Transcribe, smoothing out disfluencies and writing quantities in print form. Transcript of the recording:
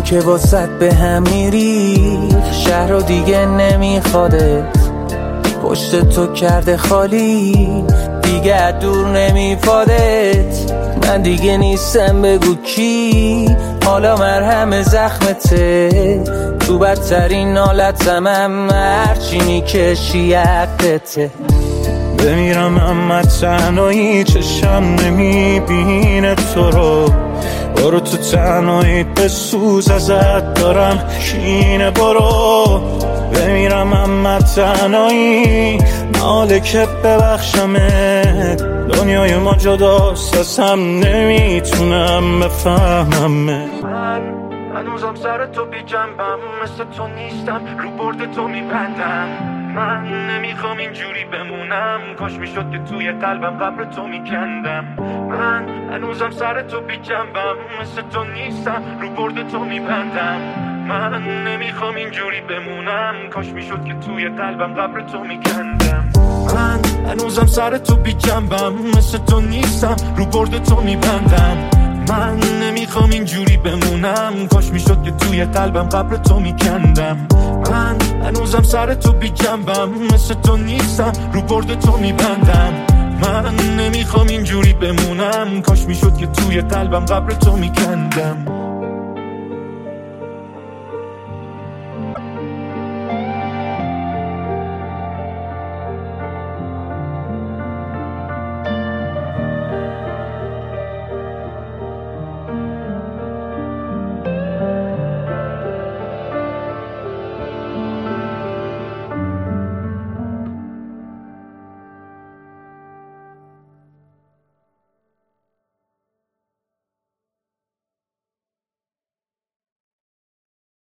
که واسط به هم میریخ، شهر رو دیگه نمیخوادت، پشت تو کرده خالی، دیگه دور نمیفادت. من دیگه نیستم بگو کی، حالا مرهم زخمته، تو بدترین حالتم، هرچی میکشی حقته. بمیرم اما تنهایی چشم نمیبینه تو رو، برو تو تنهایی بسوز ازت دارم کینه، برو. بمیرم اما تنهایی ناله که ببخشمت، دنیای ما جداست از هم نمیتونم بفهمم. من هنوزم سر تو بی جنبم، مثل تو نیستم رو برد تو میبندم. من نمیخوام اینجوری بمونم، کاش میشد که توی قلبم قبر تو میکندم. من هنوزم سر تو بی جنبم، مثل تو نیستم رو برد تو میبندم. من نمیخوام اینجوری بمونم، کاش میشد که توی قلبم قبر تو میکندم. من هنوزم سر تو بی جنبم، مثل تو نیستم رو برد تو میبندم. من نمیخوام اینجوری بمونم، کاش میشد که توی قلبم قبر تو میکندم. من هنوزم سر تو بی جنبم، مثل تو نیستم رو برد تو میبندم. من نمیخوام اینجوری بمونم، کاش میشد که توی قلبم قبر تو میکندم.